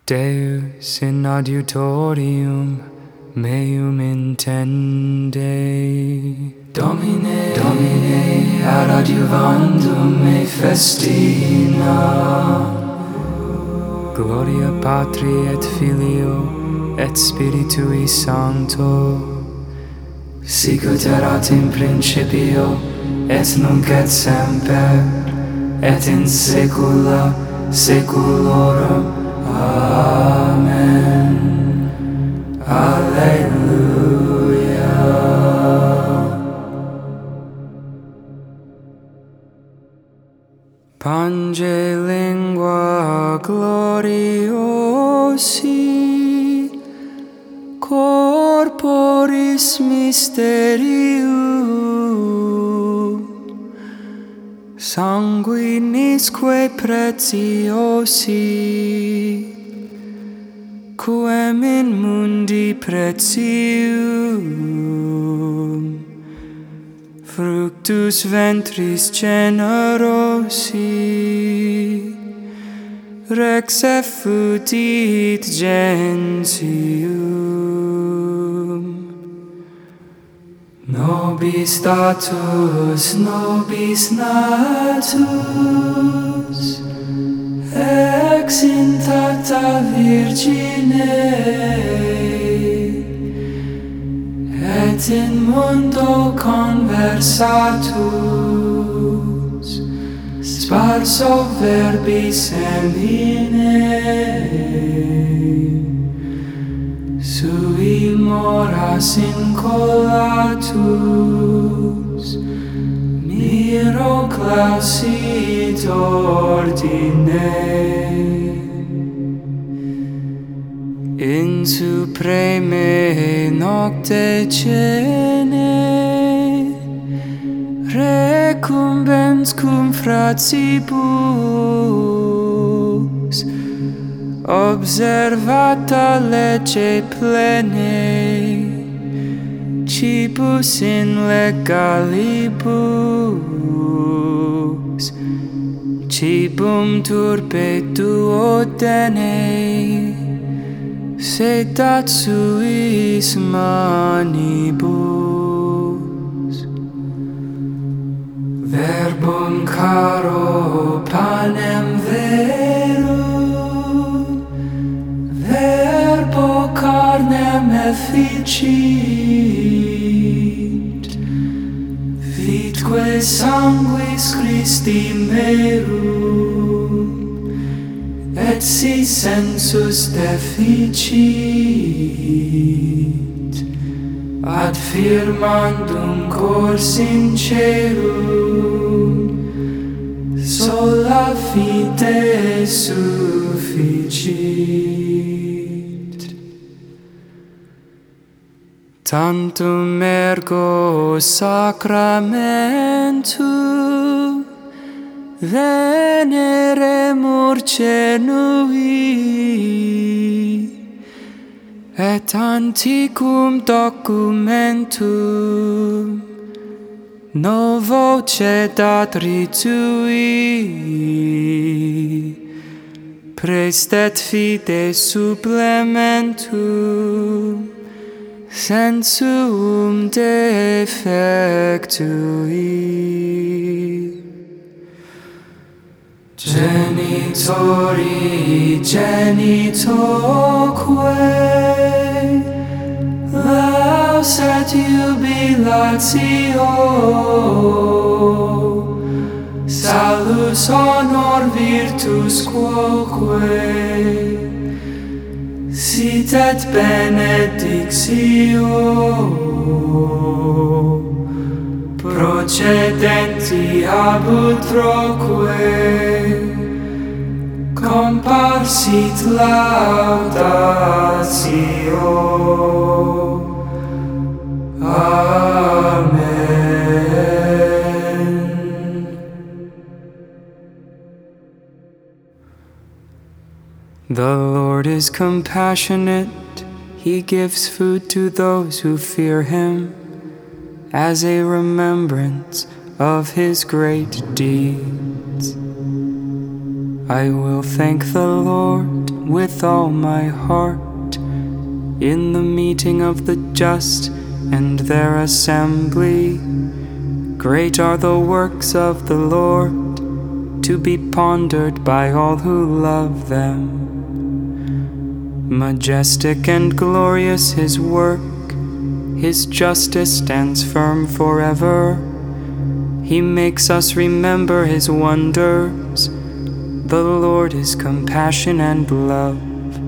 Deus in adiutorium meum intende. Domine ad adiuvandum me festina. Gloria Patri et Filio et Spiritui Sancto, sicut erat in principio et nunc et semper et in saecula saeculorum. Amen. Alleluia. Pange lingua gloriosi corporis mysterium sanguinisque preciosi quem in mundi pretium fructus ventris generosi rex effutit gentium. Nobis datus, nobis natus, ex intacta Virgine, et in mundo conversatus, sparso verbis semine, sui moras incolatus, miro clausit ordine. In supreme nocte cene recumbens cum fratibus observata lege plene cibus in legalibus cibum turpe duodene sedat suis manibus. Verbum caro panem verum, verbo carnem efficit, vitque sanguis Christi merum, et si sensus deficit, ad firmandum cor sincerum, sola fide sufficit. Tantum ergo sacramentum veneremur cenui, et antiquum documentum novo cedat ritui, praestet fide supplementum sensuum defectui. Genitori genitoque laus et jubilatio, salus honor virtus quoque sit et benedictio procedenti ab utroque comparsit laudatio. Amen. The Lord is compassionate, He gives food to those who fear Him, as a remembrance of His great deeds. I will thank the Lord with all my heart in the meeting of the just and their assembly. Great are the works of the Lord, to be pondered by all who love them. Majestic and glorious His work, His justice stands firm forever. He makes us remember His wonders. The Lord is compassion and love.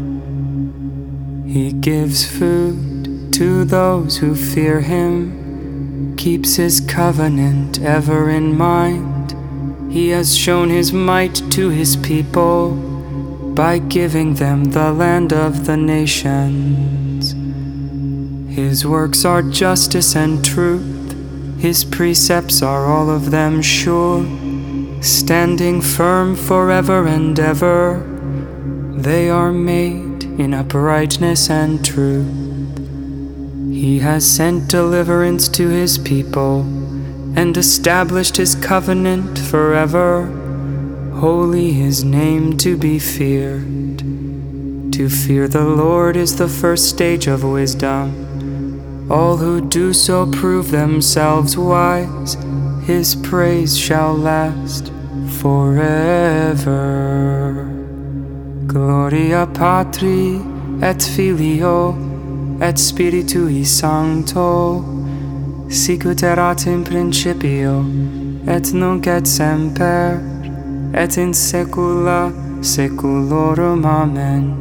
He gives food to those who fear Him, keeps His covenant ever in mind. He has shown His might to His people by giving them the land of the nations. His works are justice and truth. His precepts are all of them sure, standing firm forever and ever. They are made in uprightness and truth. He has sent deliverance to His people and established His covenant forever. Holy His name to be feared. To fear the Lord is the first stage of wisdom. All who do so prove themselves wise. His praise shall last forever. Gloria Patri et Filio et Spiritui Sancto, sicut erat in principio et nunc et semper et in saecula saeculorum. Amen.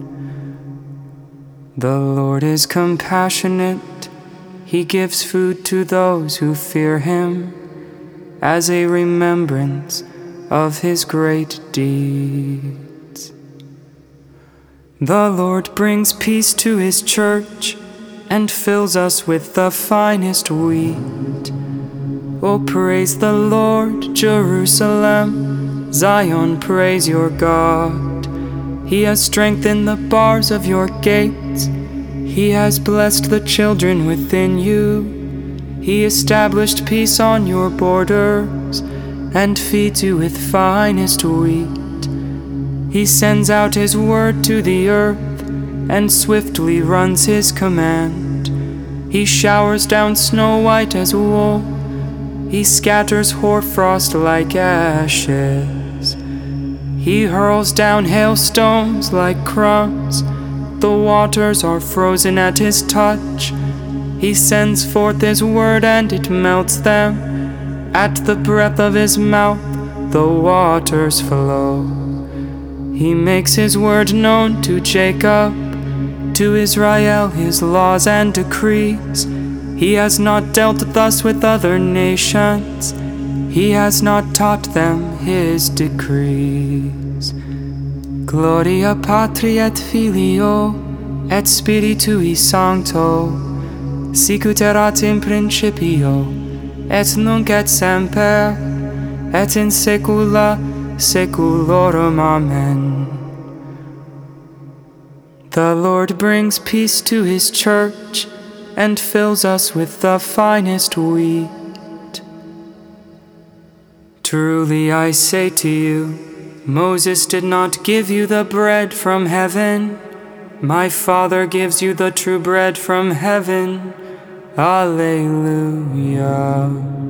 The Lord is compassionate. He gives food to those who fear Him, as a remembrance of His great deeds. The Lord brings peace to His church and fills us with the finest wheat. Oh, praise the Lord, Jerusalem. Zion, praise your God. He has strengthened the bars of your gates. He has blessed the children within you. He established peace on your borders and feeds you with finest wheat. He sends out His word to the earth and swiftly runs His command. He showers down snow white as wool. He scatters hoarfrost like ashes. He hurls down hailstones like crumbs. The waters are frozen at His touch. He sends forth His word and it melts them. At the breath of His mouth the waters flow. He makes His word known to Jacob, to Israel His laws and decrees. He has not dealt thus with other nations. He has not taught them His decrees. Gloria Patri et Filio et Spiritui Sancto, sicut erat in principio et nunc et semper et in saecula saeculorum. Amen. The Lord brings peace to His church and fills us with the finest wheat. Truly I say to you, Moses did not give you the bread from heaven. My Father gives you the true bread from heaven. Alleluia.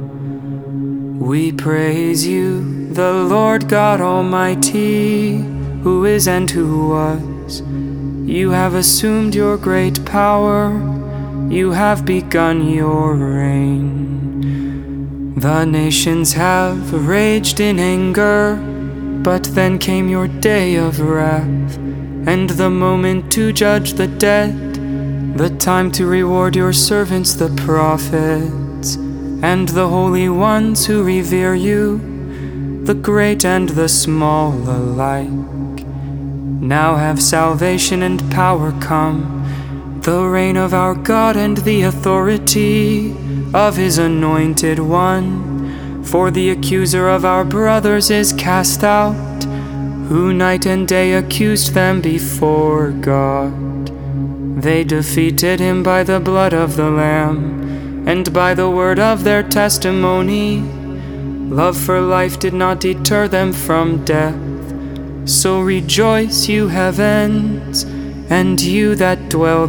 We praise you, the Lord God Almighty, who is and who was. You have assumed your great power. You have begun your reign. The nations have raged in anger, but then came your day of wrath, and the moment to judge the dead, the time to reward your servants the prophets, and the holy ones who revere you, the great and the small alike. Now have salvation and power come, the reign of our God and the authority of His anointed one. For the accuser of our brothers is cast out, who night and day accused them before God. They defeated him by the blood of the Lamb, and by the word of their testimony. Love for life did not deter them from death. So rejoice, you heavens, and you that dwell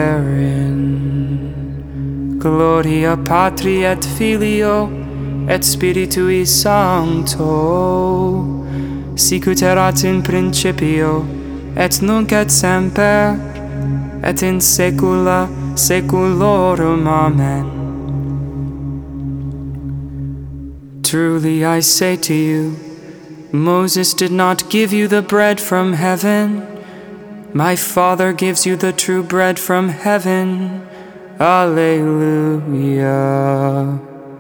therein. Gloria Patri et Filio et Spiritui Sancto, sicut erat in principio, et nunc et semper, et in saecula saeculorum. Amen. Truly I say to you, Moses did not give you the bread from heaven. My Father gives you the true bread from heaven. Alleluia.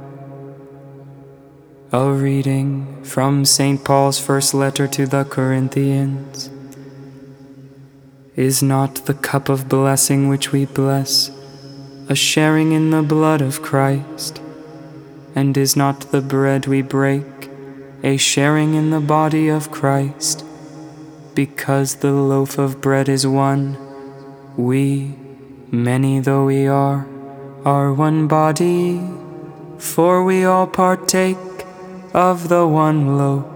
A reading from St. Paul's first letter to the Corinthians. Is not the cup of blessing which we bless a sharing in the blood of Christ? And is not the bread we break a sharing in the body of Christ? Because the loaf of bread is one, we, many though we are one body, for we all partake of the one loaf.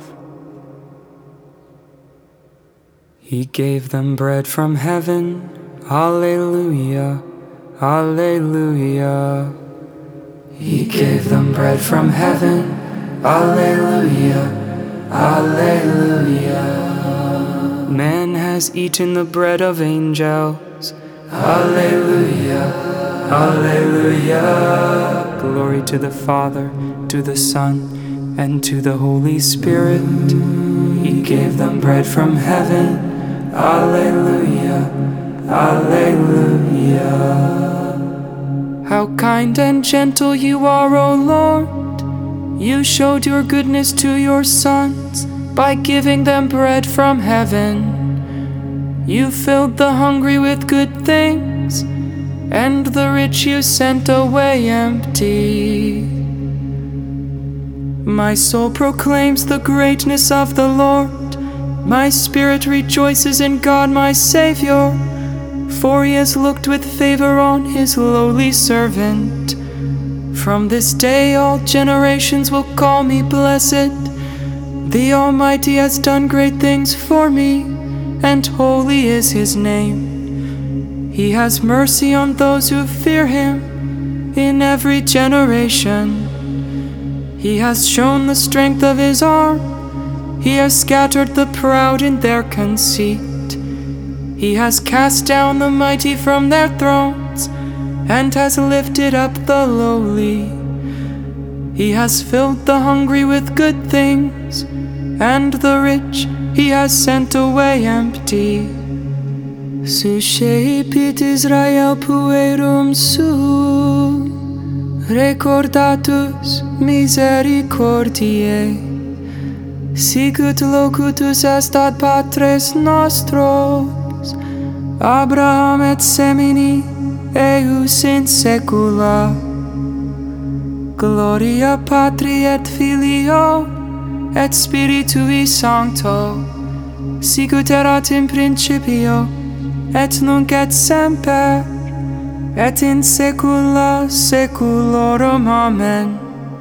He gave them bread from heaven. Alleluia, alleluia. He gave them bread from heaven. Alleluia, alleluia. Man has eaten the bread of angels. Alleluia, alleluia. Glory to the Father, to the Son, and to the Holy Spirit. He gave them bread from heaven. Alleluia, alleluia. How kind and gentle you are, O Lord. You showed your goodness to your sons by giving them bread from heaven. You filled the hungry with good things, and the rich you sent away empty. My soul proclaims the greatness of the Lord. My spirit rejoices in God my Savior, for he has looked with favor on his lowly servant. From this day all generations will call me blessed. The Almighty has done great things for me, and holy is his name. He has mercy on those who fear him in every generation. He has shown the strength of his arm. He has scattered the proud in their conceit. He has cast down the mighty from their thrones, and has lifted up the lowly. He has filled the hungry with good things, and the rich he has sent away empty. Suscepit Israel puerum suum, recordatus misericordiae, sicut locutus est ad patres nostros, Abraham et semini eius in saecula. Gloria Patri et Filio et Spiritui Sancto, sicut erat in principio, et nunc et semper, et in saecula saeculorum. Amen.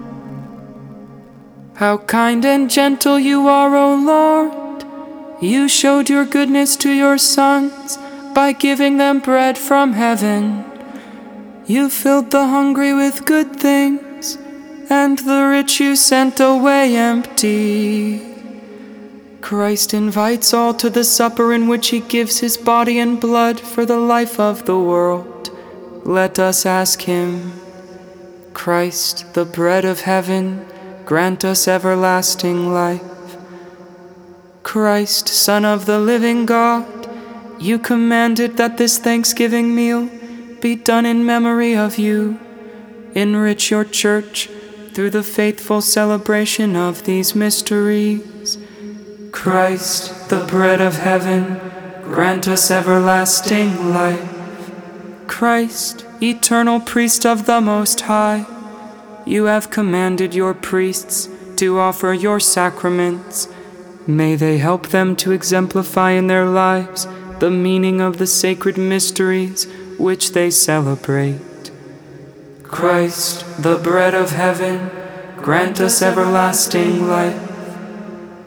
How kind and gentle you are, O Lord! You showed your goodness to your sons by giving them bread from heaven. You filled the hungry with good things, and the rich you sent away empty. Christ invites all to the supper in which he gives his body and blood for the life of the world. Let us ask him. Christ, the bread of heaven, grant us everlasting life. Christ, Son of the living God, you commanded that this Thanksgiving meal be done in memory of you. Enrich your church through the faithful celebration of these mysteries. Christ, the bread of heaven, grant us everlasting life. Christ, eternal priest of the Most High, you have commanded your priests to offer your sacraments. May they help them to exemplify in their lives the meaning of the sacred mysteries which they celebrate. Christ, the bread of heaven, grant us everlasting life.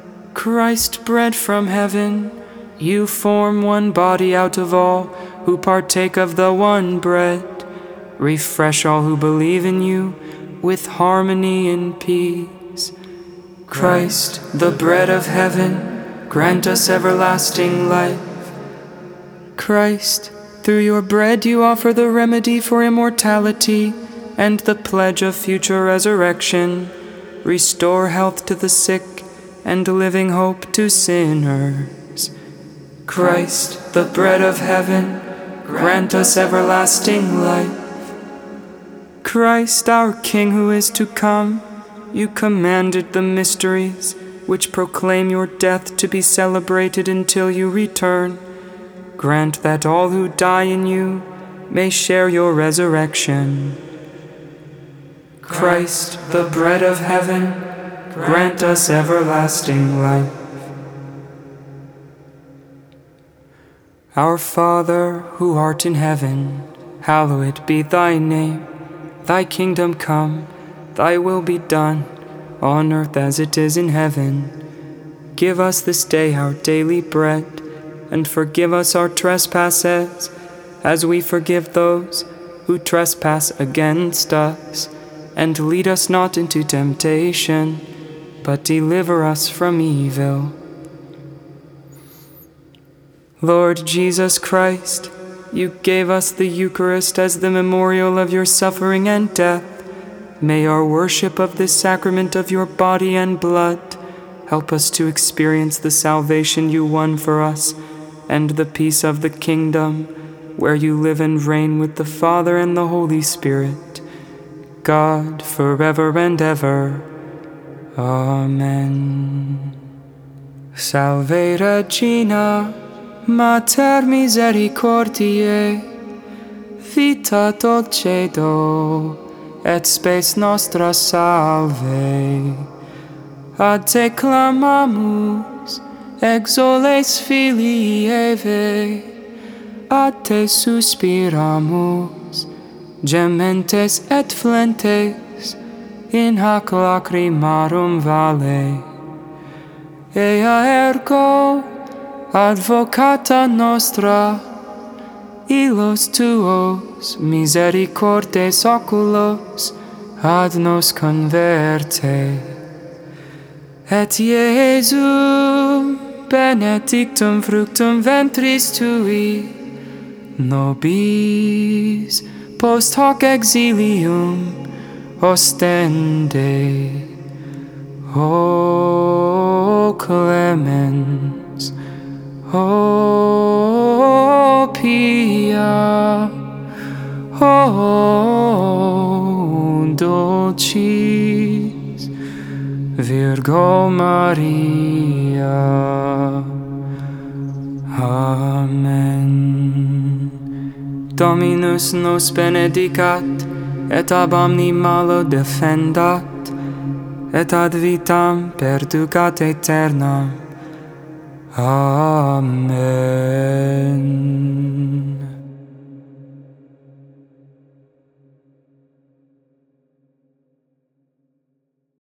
Christ, bread from heaven, you form one body out of all who partake of the one bread. Refresh all who believe in you with harmony and peace. Christ, the bread of heaven, grant us everlasting life. Christ, through your bread you offer the remedy for immortality and the pledge of future resurrection. Restore health to the sick and living hope to sinners. Christ, the bread of heaven, grant us everlasting life. Christ, our King who is to come, you commanded the mysteries which proclaim your death to be celebrated until you return. Grant that all who die in you may share your resurrection. Christ, the bread of heaven, grant us everlasting life. Our Father, who art in heaven, hallowed be thy name. Thy kingdom come, thy will be done, on earth as it is in heaven. Give us this day our daily bread, and forgive us our trespasses, as we forgive those who trespass against us. And lead us not into temptation, but deliver us from evil. Lord Jesus Christ, you gave us the Eucharist as the memorial of your suffering and death. May our worship of this sacrament of your body and blood help us to experience the salvation you won for us and the peace of the kingdom, where you live and reign with the Father and the Holy Spirit, God, forever and ever. Amen. Salve Regina, Mater misericordiae, vita dulcedo, et spes nostra salve. Ad te clamamus, exoles filii Eve, ad te suspiramus, gementes et flentes, in hac lacrimarum vale. Ea ergo, advocata nostra, illos tuos misericordes oculos ad nos converte. Et Iesum benedictum fructum ventris tui, nobis post hoc exilium ostende. O clemens, O pia, O dulcis Virgo Maria. Amen. Dominus nos benedicat, et ab omni malo defendat, et ad vitam perducat aeternam. Amen.